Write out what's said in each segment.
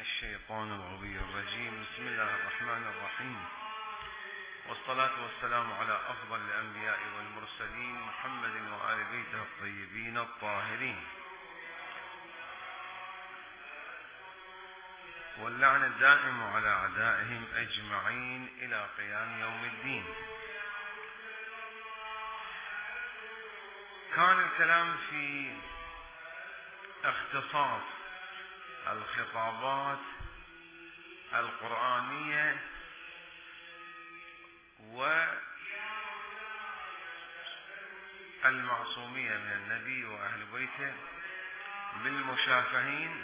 الشيطان الغوي الرجيم. بسم الله الرحمن الرحيم، والصلاة والسلام على أفضل الأنبياء والمرسلين محمد وآل بيته الطيبين الطاهرين، واللعن الدائم على أعدائهم أجمعين إلى قيام يوم الدين. كان الكلام في اختصاص الخطابات القرآنية والمعصومية من النبي وأهل بيته بالمشافهين،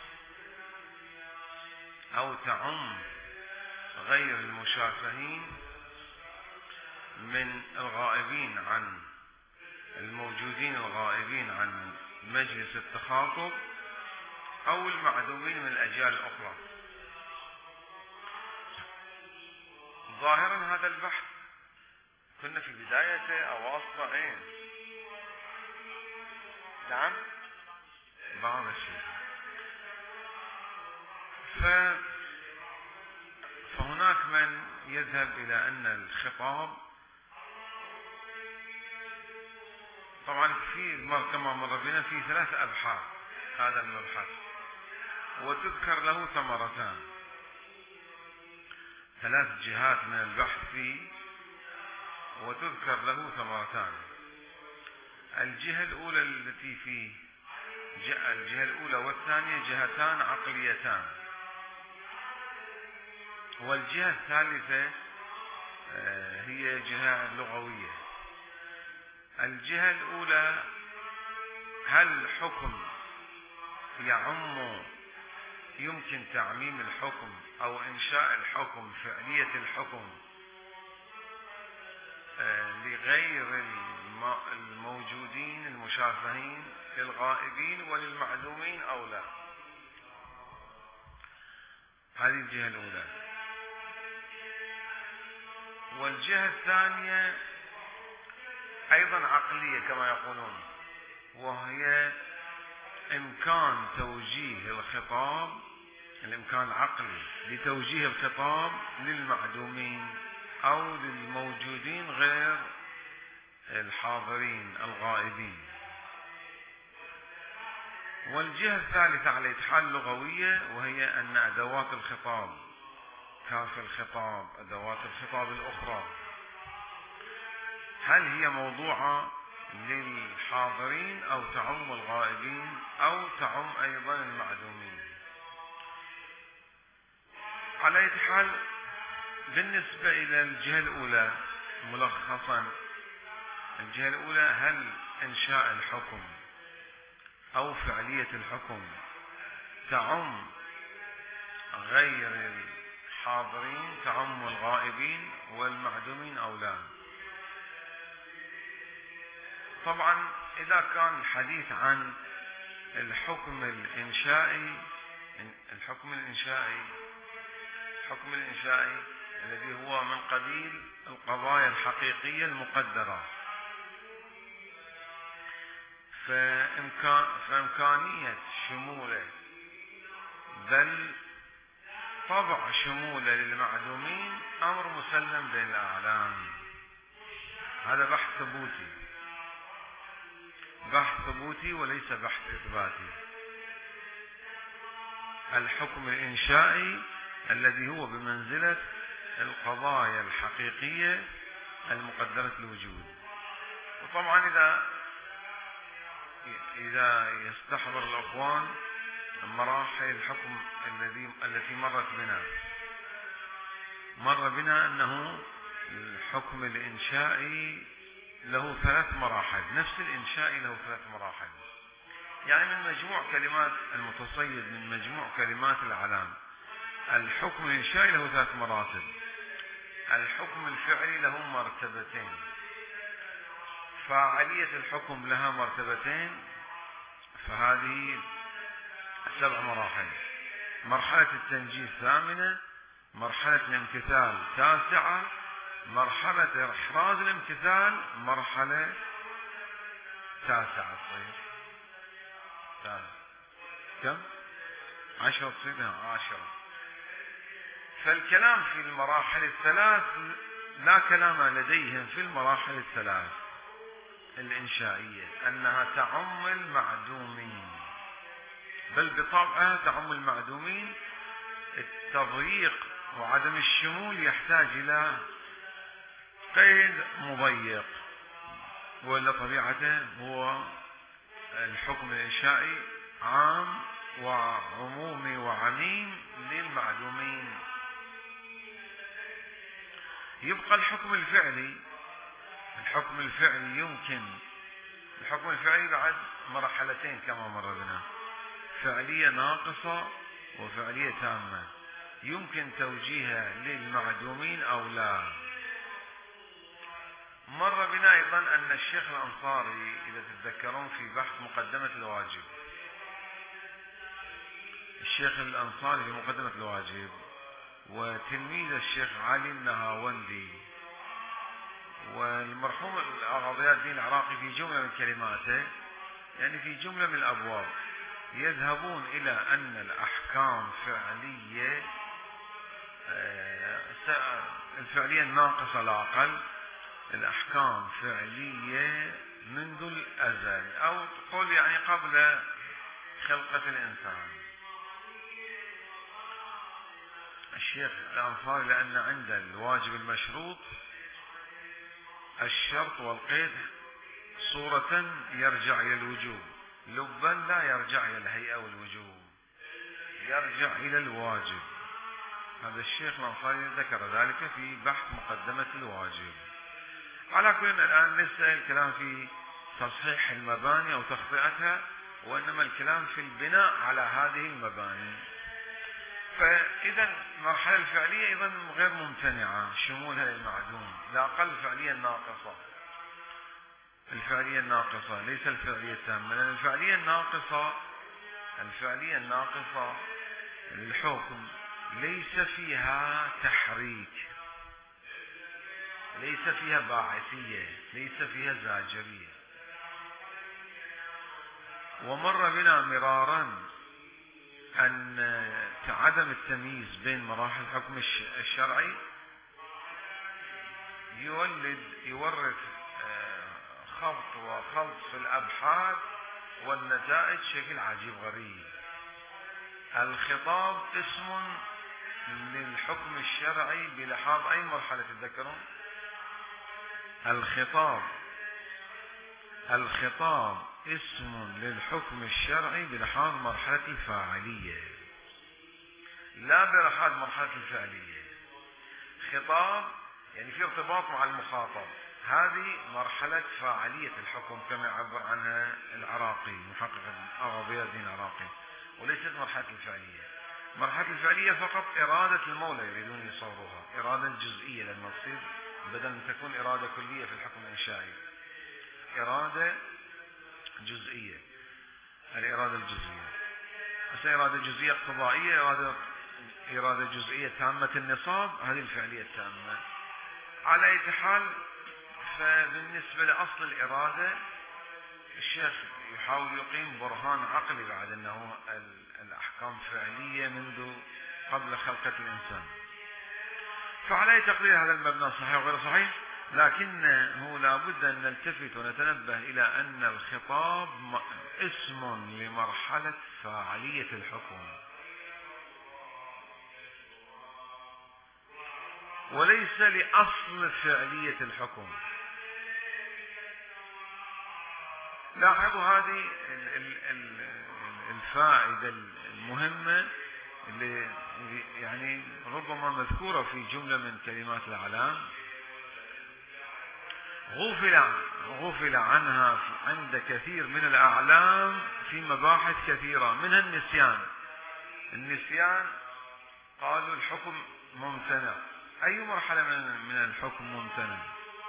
أو تعم غير المشافهين من الغائبين عن الموجودين الغائبين عن مجلس التخاطب، أو المعدومين من الأجيال الأخرى. ظاهرا هذا البحث كنا في بدايته أو وسطه. نعم، بعض الشيء. فهناك من يذهب إلى أن الخطاب طبعا كما مر بنا في 3 أبحاث هذا المبحث، وتذكر له ثمرتان، 3 جهات من البحث فيه وتذكر له ثمرتان. الجهة الأولى التي فيه الجهة الأولى والثانية جهتان عقليتان، والجهة الثالثة هي جهة لغوية. الجهة الأولى، هل الحكم يمكن تعميم الحكم أو إنشاء الحكم، فعلية الحكم لغير الموجودين المشافهين، للغائبين وللمعدومين أو لا؟ هذه الجهة الأولى. والجهة الثانية أيضا عقلية كما يقولون، وهي إمكان توجيه الخطاب، الإمكان العقلي لتوجيه الخطاب للمعدومين أو للموجودين غير الحاضرين الغائبين. والجهة الثالثة على حال لغوية، وهي أن أدوات الخطاب، كاف الخطاب، أدوات الخطاب الأخرى، هل هي موضوعة للحاضرين أو تعم الغائبين أو تعم أيضا المعدومين؟ على أي حال، بالنسبة إلى الجهة الأولى ملخصا، الجهة الأولى هل إنشاء الحكم أو فعلية الحكم تعم غير الحاضرين، تعم الغائبين والمعدومين أو لا؟ طبعا إذا كان الحديث عن الحكم الإنشائي الذي هو من قبيل القضايا الحقيقية المقدرة، فإمكانية شموله، بل طبع شموله للمعدومين أمر مسلم بين الأعلام. هذا بحث ثبوتي وليس بحث إثباتي. الحكم الإنشائي الذي هو بمنزلة القضايا الحقيقية المقدرة الوجود. وطبعا إذا يستحضر الأخوان مراحل الحكم التي مر بنا أنه الحكم الإنشائي له 3 مراحل، نفس الإنشائي له 3 مراحل. يعني من مجموع كلمات المتصيد، من مجموع كلمات العلام، الحكم الإنشائي له 3 مراتب. الحكم الفعلي له مرتبتين، فاعلية الحكم لها مرتبتين، فهذه 7 مراحل. مرحلة التنجيز 8، مرحلة الامتثال 9، مرحلة إحراز الامتثال مرحلة 9. كم؟ 10 تصير 10. فالكلام في المراحل الثلاث لا كلام لديهم في المراحل الثلاث الإنشائية أنها تعم المعدومين، بل بطبعها تعم المعدومين. التضييق وعدم الشمول يحتاج إلى قيد مضيق، ولا طبيعته هو الحكم الإنشائي عام وعمومي وعميم للمعدومين. يبقى الحكم الفعلي. الحكم الفعلي يمكن، الحكم الفعلي بعد مرحلتين كما مر بنا، فعلية ناقصة وفعلية تامة، يمكن توجيهها للمعدومين أو لا. مر بنا أيضا أن الشيخ الأنصاري إذا تتذكرون في بحث مقدمة الواجب، الشيخ الأنصاري في مقدمة الواجب وتلميذ الشيخ علي النهاوندي والمرحوم الآغا ضياء الدين العراقي في جملة من كلماته، يعني في جملة من الأبواب، يذهبون إلى أن الأحكام فعلية، الفعلية الناقصة لا أقل، الأحكام فعلية منذ الأزل، أو تقول يعني قبل خلقة الإنسان. الشيخ الأنصاري لأن عند الواجب المشروط الشرط والقيد صورة يرجع إلى الوجوب، لبا لا يرجع إلى الهيئة والوجوب، يرجع إلى الواجب. هذا الشيخ الأنصاري ذكر ذلك في بحث مقدمة الواجب. على كل الآن ليس الكلام في تصحيح المباني أو تخطئتها، وإنما الكلام في البناء على هذه المباني. فإذا المرحلة الفعلية أيضا غير ممتنعة شمولها للمعدوم، لا أقل الفعلية الناقصة، الفعلية الناقصة ليس الفعلية التامة، لأن الفعلية الناقصة للحكم ليس فيها تحريك، ليس فيها باعثية، ليس فيها زاجرية. ومر بنا مرارا أن عدم التمييز بين مراحل الحكم الشرعي يورث خبط وخلط في الأبحاث والنتائج شكل عجيب غريب. الخطاب اسم للحكم الشرعي بلحاظ أي مرحلة تتذكرون؟ الخطاب اسم للحكم الشرعي بلحاظ مرحلة الفاعلية، لا بلحاظ مرحلة الفعلية. خطاب يعني في ارتباط مع المخاطب، هذه مرحلة فاعلية الحكم كما يعبر عنها العراقي محقق الآغا ضياء الدين العراقي، وليست مرحلة الفعلية. مرحلة الفعلية فقط إرادة المولى يريدون يصوروها، إرادة جزئية لما تصير بدل أن تكون إرادة كلية في الحكم الإنشائي، إرادة جزئية، الإرادة الجزئية. هسه إرادة جزئية اقتضائية، إرادة جزئية تامة النصاب، هذه الفعلية التامة. على أي حال، فبالنسبة لأصل الإرادة الشيخ يحاول يقيم برهان عقلي بعد أنه الأحكام فعلية منذ قبل خلقة الإنسان. فعلى تقرير هذا المبنى صحيح وغير صحيح، لكنه لابد أن نلتفت ونتنبه إلى أن الخطاب اسم لمرحلة فاعلية الحكم وليس لأصل فعلية الحكم. لاحظوا هذه الفائدة المهمة اللي يعني ربما مذكورة في جملة من كلمات الأعلام غفل عنها عند كثير من الأعلام في مباحث كثيرة، منها النسيان. قالوا الحكم ممتنع. أي مرحلة من الحكم ممتنع؟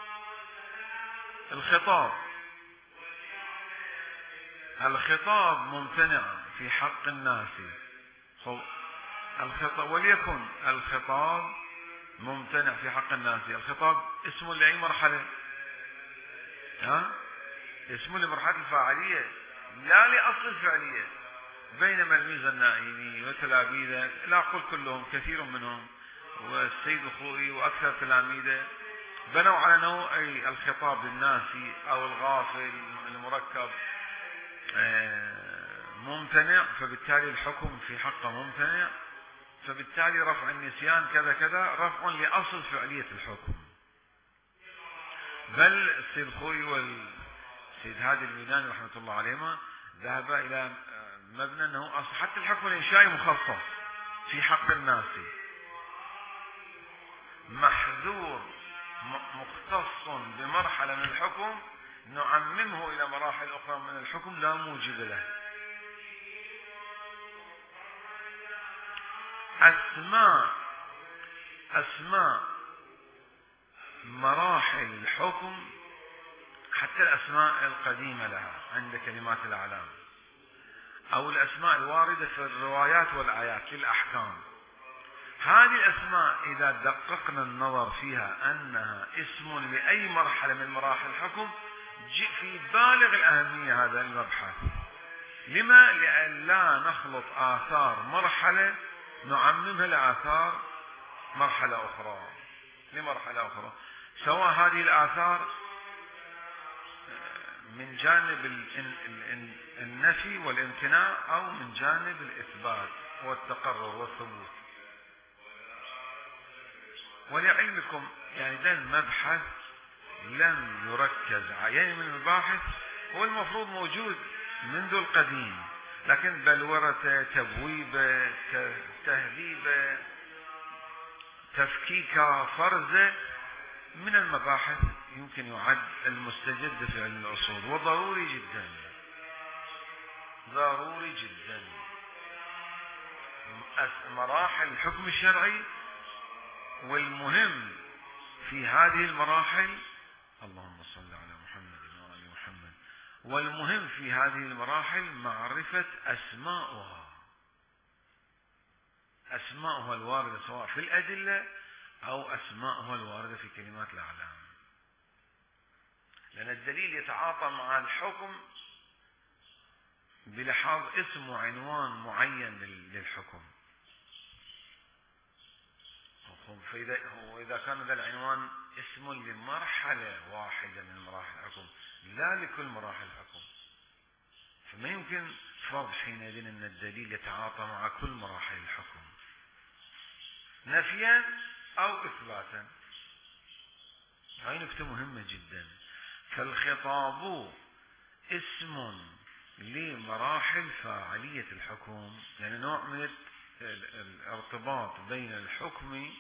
الخطاب ممتنع في حق الناس، وليكن الخطاب ممتنع في حق الناس. الخطاب اسم لأي مرحلة؟ اسم لمرحلة الفاعلية لا لأصل الفعلية. بينما الميزة النائمي وتلاميذه، لا أقول كلهم، كثير منهم، والسيد الخوئي وأكثر تلاميذه بنوا على نوع الخطاب الناسي أو الغافل المركب ممتنع، فبالتالي الحكم في حقه ممتنع، فبالتالي رفع النسيان كذا كذا رفع لأصل فعلية الحكم. بل السيد الخوئي والسيد هادي اليوناني رحمة الله عليهما ذهب إلى مبنى أنه حتى الحكم الإنشائي مخصص في حق الناس، محذور مختص بمرحلة من الحكم نعممه إلى مراحل أخرى من الحكم لا موجب له. أسماء مراحل الحكم حتى الأسماء القديمة لها عند كلمات الأعلام أو الأسماء الواردة في الروايات والآيات للأحكام، هذه الأسماء إذا دققنا النظر فيها أنها اسم لأي مرحلة من مراحل الحكم في بالغ الأهمية هذا المبحث. لما؟ لأن لا نخلط آثار مرحلة نعممها لآثار مرحلة أخرى لمرحلة أخرى، سواء هذه الآثار من جانب النفي والامتناع أو من جانب الإثبات والتقرر والثبوت. ولعلمكم يعني ده المبحث لم يركز يعني من المباحث هو المفروض موجود منذ القديم، لكن بلورة تبويبة تهذيبة تفكيكة فرزة من المباحث يمكن يعد المستجد في علم الأصول، وضروري جدا ضروري جدا. مراحل الحكم الشرعي، والمهم في هذه المراحل، اللهم صل على محمد وآل محمد، والمهم في هذه المراحل معرفة أسماؤها الواردة سواء في الأدلة أو أسماؤها الواردة في كلمات الأعلام، لأن الدليل يتعاطى مع الحكم بلحاظ اسم وعنوان معين للحكم، وإذا كان ذا العنوان اسم لمرحلة واحدة من مراحل الحكم لا لكل مراحل الحكم، فما يمكن فرض حينئذ أن الدليل يتعاطى مع كل مراحل الحكم نفيا أو إثباتا. هاي نكتة مهمة جدا. فالخطاب اسم لمراحل فاعلية الحكم، يعني نوع من الارتباط بين الحكم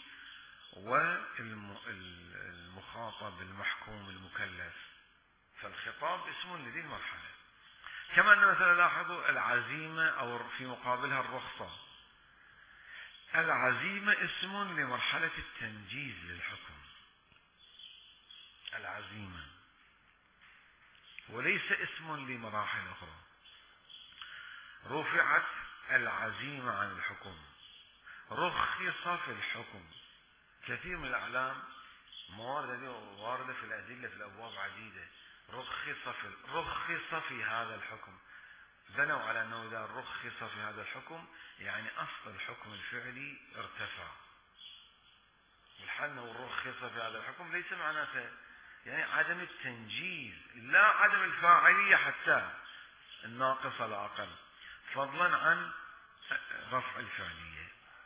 والمخاطب المحكوم المكلف، فالخطاب اسم لذي المرحلة. كما أن مثلا لاحظوا العزيمة أو في مقابلها الرخصة، العزيمة اسم لمرحلة التنجيز للحكم، العزيمة، وليس اسم لمراحل أخرى. رفعت العزيمة عن الحكم، رخص في الحكم. كثير من الأعلام واردة في الأدلة في الأبواب عديدة، رخص في هذا الحكم، بنوا على أنه إذا رخص في هذا الحكم يعني أصل الحكم الفعلي ارتفع، والحال أنه رخص في هذا الحكم ليس معناته يعني عدم التنجيز، لا عدم الفاعلية حتى الناقصة لا أقل، فضلا عن رفع الفعلية.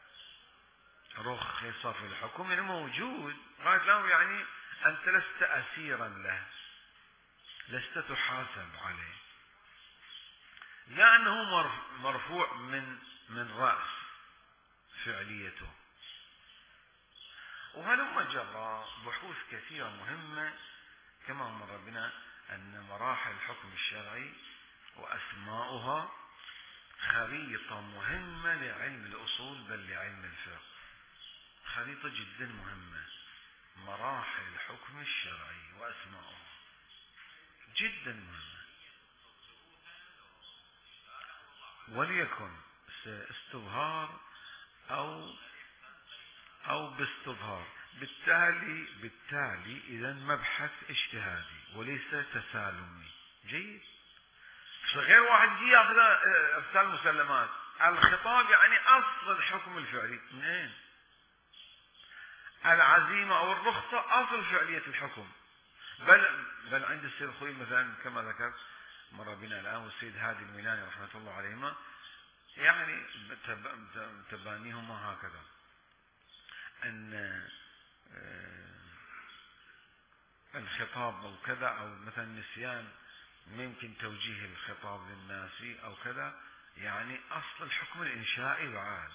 رخص في الحكم يعني موجود غاية له، يعني أنت لست أسيرا له، لست تحاسب عليه، لأنه مرفوع من رأس فعليته. وهلم جرى بحوث كثيرة مهمة كما مر بنا أن مراحل الحكم الشرعي وأسماؤها خريطة مهمة لعلم الأصول بل لعلم الفقه، خريطة جدا مهمة. مراحل الحكم الشرعي وأسماؤها جدا مهمة، وليكن استظهار أو باستظهار. بالتالي إذا مبحث اجتهادي وليس تسالمي. جيد. غير واحد يجي ياخذ ارسال مسلمات. الخطاب يعني اصل الحكم الفعلي. منين؟ العزيمه او الرخصه اصل فعليه الحكم. بل عند السيد الخوي مثلا كما ذكرت مر بنا الان، والسيد هادي الميلاني رحمه الله عليهما، يعني تبانيهما هكذا ان الخطاب او كذا، او مثلا نسيان ممكن توجيه الخطاب للناس او كذا، يعني اصل الحكم الانشائي. بعد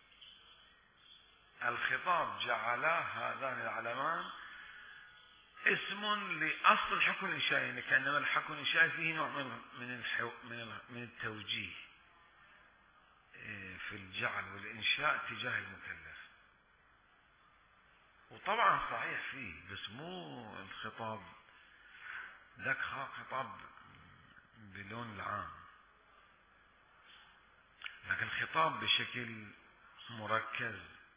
الخطاب جعلا هذان العلمان اسم لاصل الحكم الانشائي، يعني كانما الحكم الانشائي فيه نوع من التوجيه في الجعل والانشاء تجاه المكلف. وطبعا صحيح فيه، بس مو الخطاب ذاك خطاب بلون العام، لكن الخطاب بشكل مركز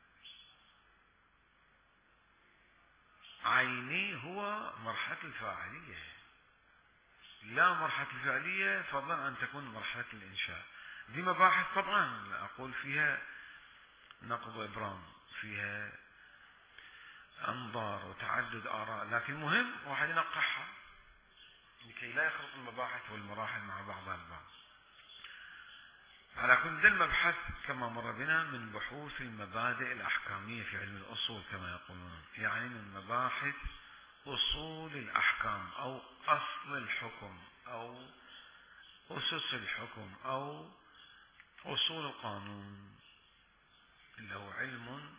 عيني هو مرحلة الفاعلية، لا مرحلة الفعلية فضلا عن تكون مرحلة الإنشاء. دي مباحث طبعا أقول فيها نقض وإبرام، فيها أنظار وتعدد آراء، لكن مهم واحد ينقحها لكي لا يخلط المباحث والمراحل مع بعضها البعض. على كل ذا المبحث كما مر بنا من بحوث المبادئ الأحكامية في علم الأصول كما يقولون، يعني من مباحث أصول الأحكام أو أصل الحكم أو أسس الحكم أو أصول القانون، اللي هو علم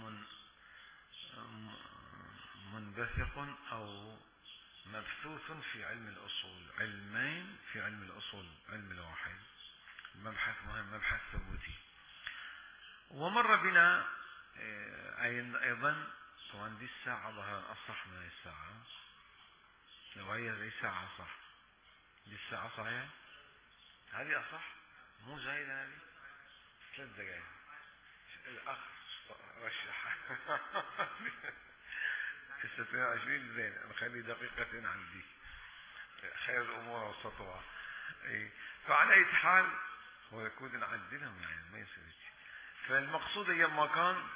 منبثق أو مبثوث في علم الأصول، علمين في علم الأصول، علم الواحد. مبحث مهم، مبحث ثبوتي. ومر بنا أيضا طبعا دي الساعة ظهر أصح من الساعة، لو هي ذي ساعة صح، دي الساعة صحيحة، هذه أصح مو زايدة، هذه 3 دقائق. الأخ رشح 26 زين، نخلي دقيقتين عندي، خير الأمور وسطها. فعلى أي حال هو يكون نعدلهم، يعني ما يصير. فالمقصود أيما كان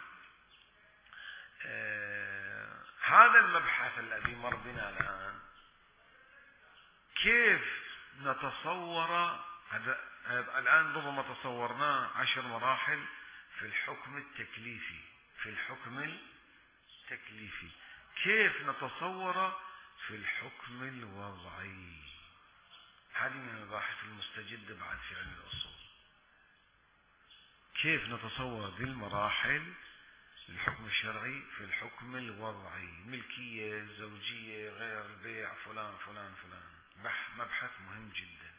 هذا المبحث الذي مر بنا الآن، كيف نتصور الآن ربما تصورناه 10 مراحل في الحكم التكليفي، في الحكم التكليفي كيف نتصور في الحكم الوضعي. هذه من المباحث المستجدة بعد في علم الأصول، كيف نتصور ذي المراحل الحكم الشرعي في الحكم الوضعي، ملكية، زوجية، غير البيع، فلان فلان فلان. مبحث مهم جدا،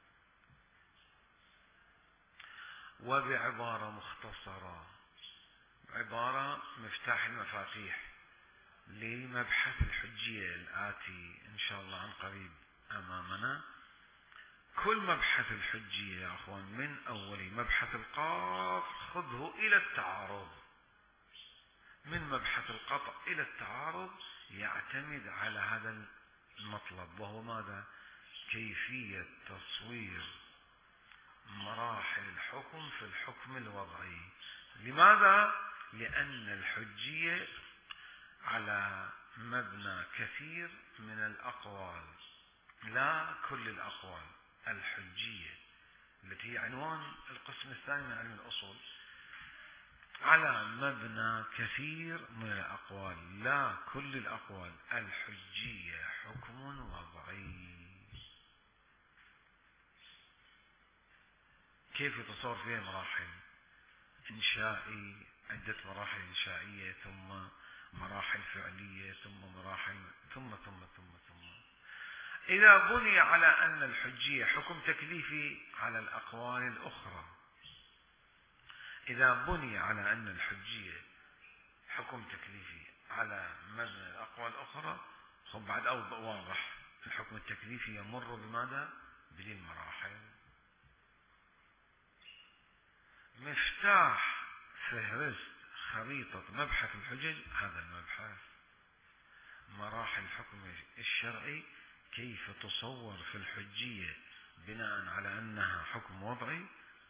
وبعبارة مختصرة، عبارة مفتاح المفاتيح لمبحث الحجية الآتي إن شاء الله عن قريب أمامنا. كل مبحث الحجية يا أخوان من أول مبحث القاف خذه إلى التعارض، من مبحث القطع إلى التعارض يعتمد على هذا المطلب، وهو ماذا؟ كيفية تصوير مراحل الحكم في الحكم الوضعي. لماذا؟ لأن الحجية على مبنى كثير من الأقوال، لا كل الأقوال. الحجية التي هي عنوان القسم الثاني من علم الأصول على مبنى كثير من الأقوال، لا كل الأقوال. الحجية حكم وضعي. كيف يتصور فيها مراحل؟ إنشائي، عدة مراحل إنشائية، ثم مراحل فعلية، ثم مراحل ثم. إذا بني على أن الحجية حكم تكليفي على الأقوال الأخرى، إذا بني على أن الحجية حكم تكليفي على مبنى الأقوال الأخرى، خب بعد واضح الحكم التكليفي يمر بماذا؟ بذي المراحل. مفتاح فهرست خريطة مبحث الحجج هذا المبحث، مراحل الحكم الشرعي، كيف تصور في الحجية بناء على أنها حكم وضعي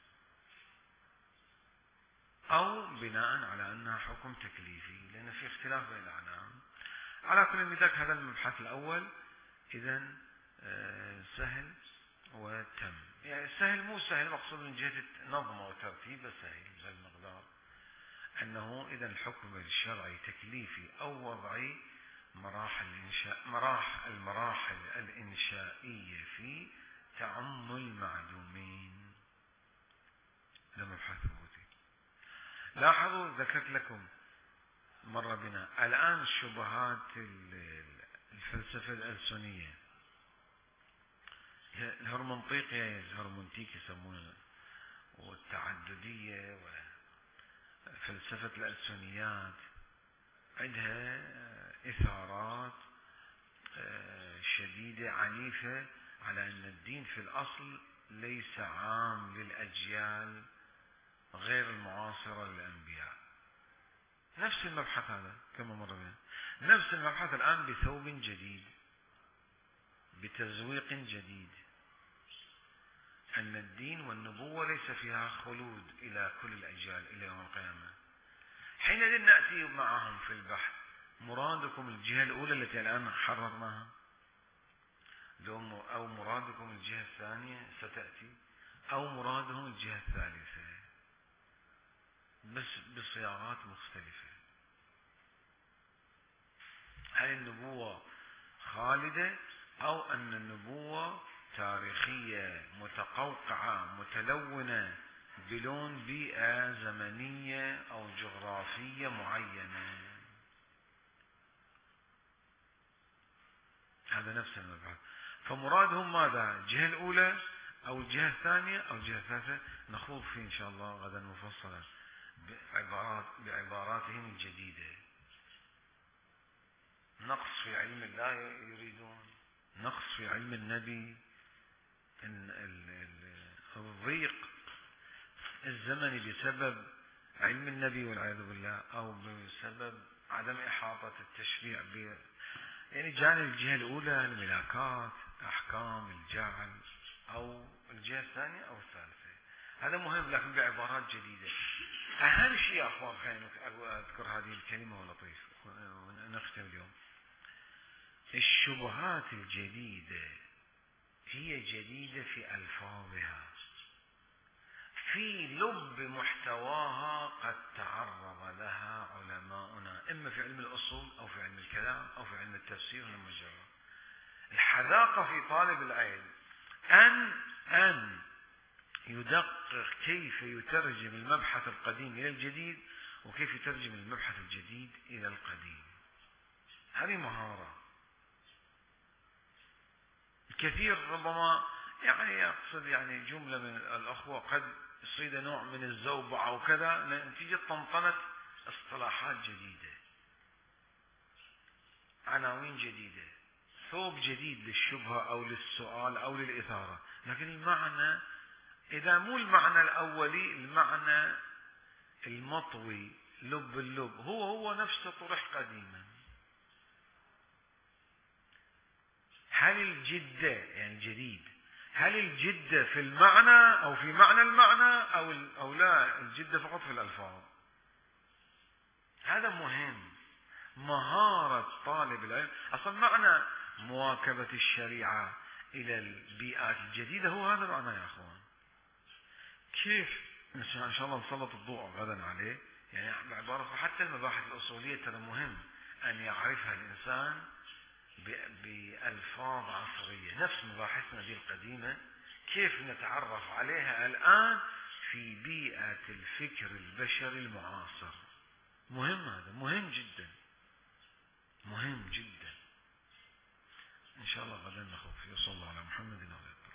أو بناء على أنها حكم تكليفي، لأن في اختلاف بين الأعلام. على كل مثال هذا المبحث الأول إذا سهل وتم. يعني سهل مو سهل مقصود من جهة نظم وترتيب، سهل بهذا المقدار، أنه إذا الحكم الشرعي تكليفي أو وضعي المراحل الإنشائية في تعم المعدومين. هذا مبحث ثبوتي. لاحظوا ذكرت لكم مرة بنا الآن شبهات الفلسفة الألسنية، الهرمنطيقية الهرمنتيك يسمونها، والتعددية وفلسفة الألسنيات، عندها إثارات شديدة عنيفة على أن الدين في الأصل ليس عام للأجيال غير المعاصرة للأنبياء. نفس المبحث هذا كما مر بنا، نفس المبحث الآن بثوب جديد، بتزويق جديد، أن الدين والنبوة ليس فيها خلود إلى كل الأجيال إلى يوم القيامة. حينئذ نأتي معهم في البحث، مرادكم الجهة الأولى التي الآن حررناها، أو مرادكم الجهة الثانية ستأتي، أو مرادهم الجهة الثالثة، بس بصياغات مختلفة. هل النبوة خالدة أو أن النبوة تاريخية متقوقعة متلونة بلون بيئة زمنية أو جغرافية معينة؟ هذا نفس المبحث. فمرادهم ماذا؟ الجهة الأولى أو الجهة الثانية أو الجهة الثالثة؟ نخوض فيه إن شاء الله غدا مفصلا بعباراتهم الجديدة. نقص في علم الله يريدون، نقص في علم النبي، الضيق الزمني بسبب علم النبي والعياذ بالله، أو بسبب عدم إحاطة التشريع يعني جانب الجهة الأولى الملاكات أحكام الجعل، أو الجهة الثانية أو الثالثة. هذا مهم لكن بعبارات جديدة. أهم شيء يا أخوان، خلينا أذكر هذه الكلمة ولطيف ونختم اليوم. الشبهات الجديدة هي جديدة في ألفاظها، في لب محتواها قد تعرض لها علماؤنا، إما في علم الأصول أو في علم الكلام أو في علم التفسير والمجرد. الحذاقة في طالب العلم أن يدقق كيف يترجم المبحث القديم إلى الجديد، وكيف يترجم المبحث الجديد إلى القديم. هذه مهارة. الكثير ربما يقصد جملة من الأخوة قد يصيد نوع من الزوبعة وكذا نتيجة طنطنة اصطلاحات جديدة، عناوين جديدة، ثوب جديد للشبهة أو للسؤال أو للإثارة. لكن المعنى إذا مو المعنى الأولي، المعنى المطوي لب اللب هو نفسه طرح قديما. هل الجدة جديد، هل الجدة في المعنى أو في معنى المعنى أو لا، الجدة فقط في الألفاظ؟ هذا مهم. مهارة طالب العلم. أصلا معنى مواكبة الشريعة إلى البيئات الجديدة هو هذا معنى يا أخوان. كيف إن شاء الله نسلط الضوء غدا عليه، بعبارة حتى المباحث الأصولية ترى مهم أن يعرفها الإنسان بألفاظ عصرية، نفس مباحثنا دي القديمة كيف نتعرف عليها الآن في بيئة الفكر البشري المعاصر. مهم، هذا مهم جدا، مهم جدا. إن شاء الله غدا نخوف. صلى الله على محمد وعلى آله.